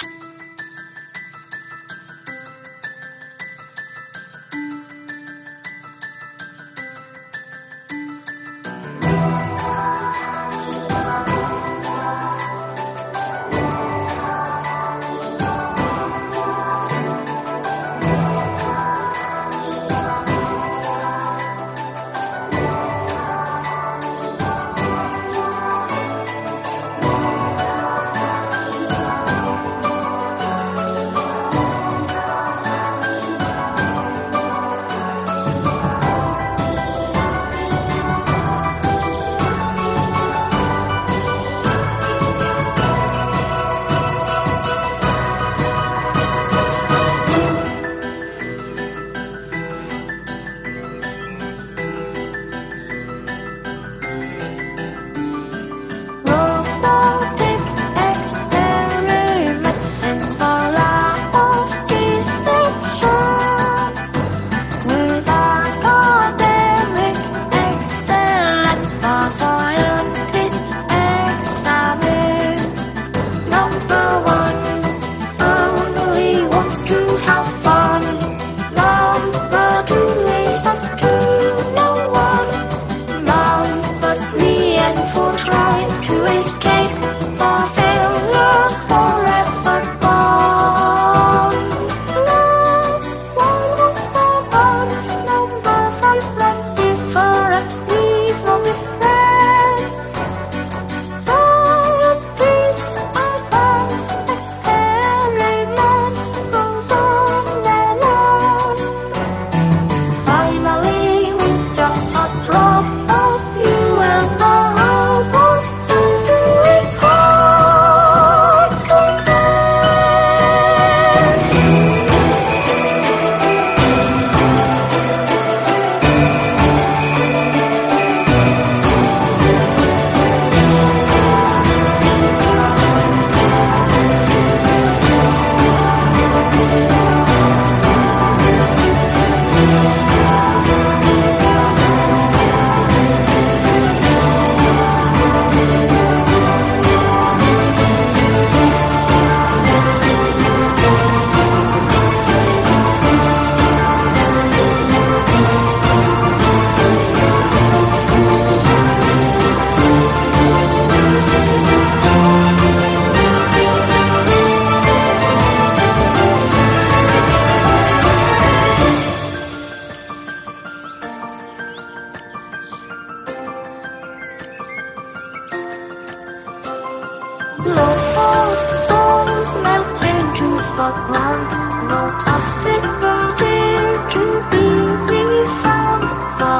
Lost souls melted to the ground, not a single tear to be refound. The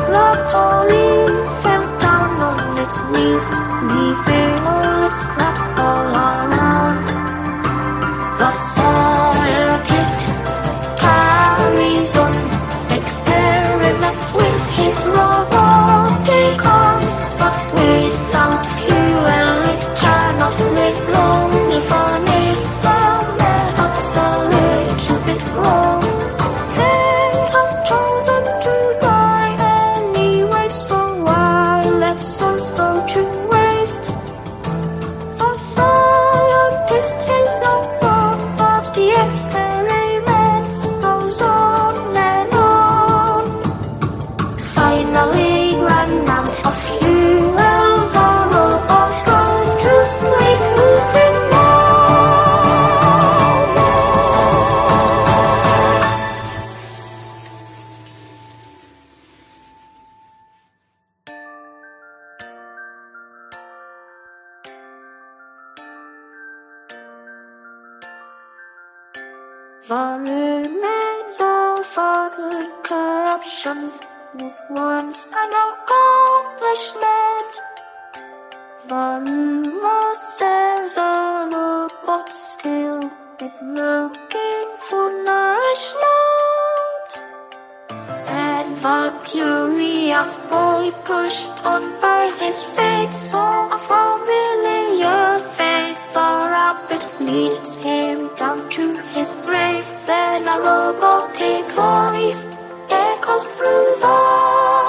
laboratory fell down on its knees, leaving all its scraps all around. The scientist carries on experiments with his robotic arms, but without fuel it cannot live long. Even if the method's a little bit wrong, they have chosen to die anyway, so why let souls go to waste? The scientist is not God, but the experiments goes on and on. Finally run out of fuel, the robot goes to sleep, moving on. The remains of ugly corruptions was once an accomplishment. The rumor says a robot still is looking for nourishment, and the curious boy, pushed on by his fate, saw a familiar face. The rabbit leads him down to his grave. Then a robotic voice echoes through the